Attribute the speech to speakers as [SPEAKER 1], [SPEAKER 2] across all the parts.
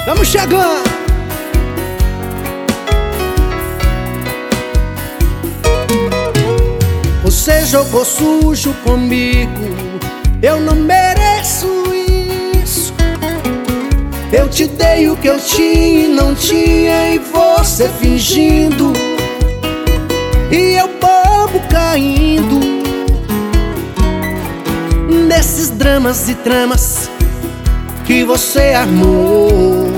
[SPEAKER 1] Vamos chegando. Você jogou sujo comigo, eu não mereço isso. Eu te dei o que eu tinha e não tinha, e você fingindo, e eu bobo caindo nesses dramas e tramas que você armou.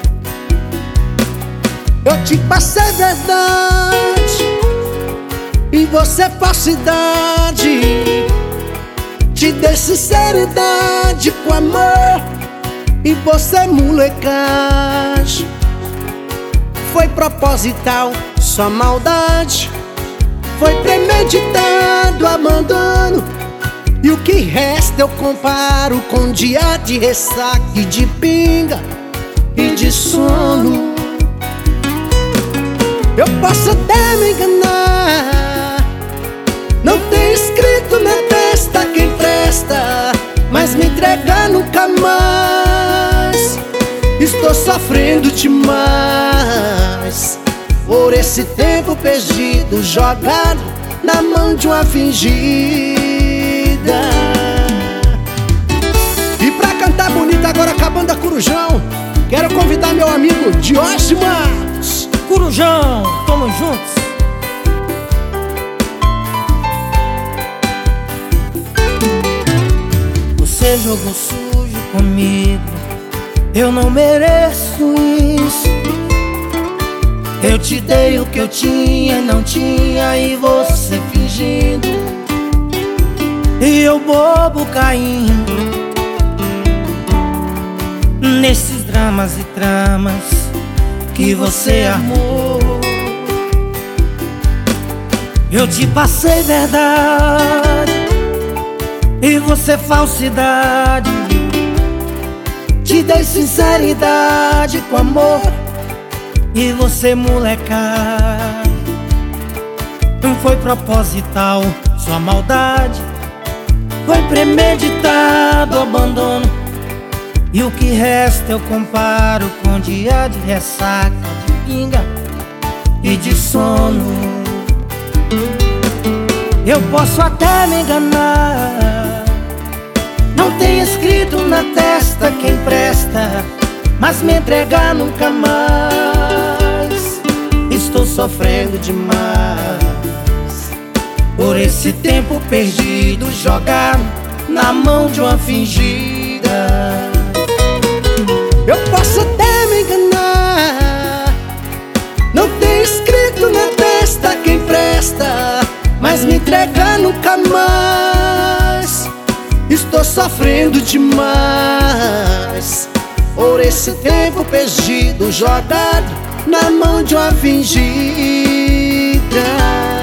[SPEAKER 1] Eu te passei verdade e você falsidade. Te dei sinceridade com amor e você molecagem. Foi proposital, só maldade. Foi premeditado abandono, e o que resta eu comparo com um dia de ressaca e de pinga e de sono. Eu posso até me enganar, não tem escrito na testa quem presta, mas me entregar nunca mais. Estou sofrendo demais por esse tempo perdido, jogado na mão de uma fingida. E pra cantar bonito agora com a banda Corujão, quero convidar meu amigo Diógenes Matos.
[SPEAKER 2] Corujão, tamo juntos. Você jogou sujo comigo, eu não mereço isso. Eu te dei o que eu tinha, não tinha, e você fingindo, e eu bobo caindo nesses dramas e tramas que você armou. Eu te passei verdade e você falsidade. Te dei sinceridade com amor e você molecagem. Não foi proposital, sua maldade. Foi premeditado abandono, e o que resta eu comparo com um dia de ressaca, de pinga e de sono. Eu posso até me enganar, não tem escrito na testa quem presta, mas me entregar nunca mais. Estou sofrendo demais por esse tempo perdido, jogado na mão de uma fingida.
[SPEAKER 1] Eu posso até me enganar, não tem escrito na testa quem presta, mas me entregar nunca mais. Estou sofrendo demais por esse tempo perdido, jogado na mão de uma fingida.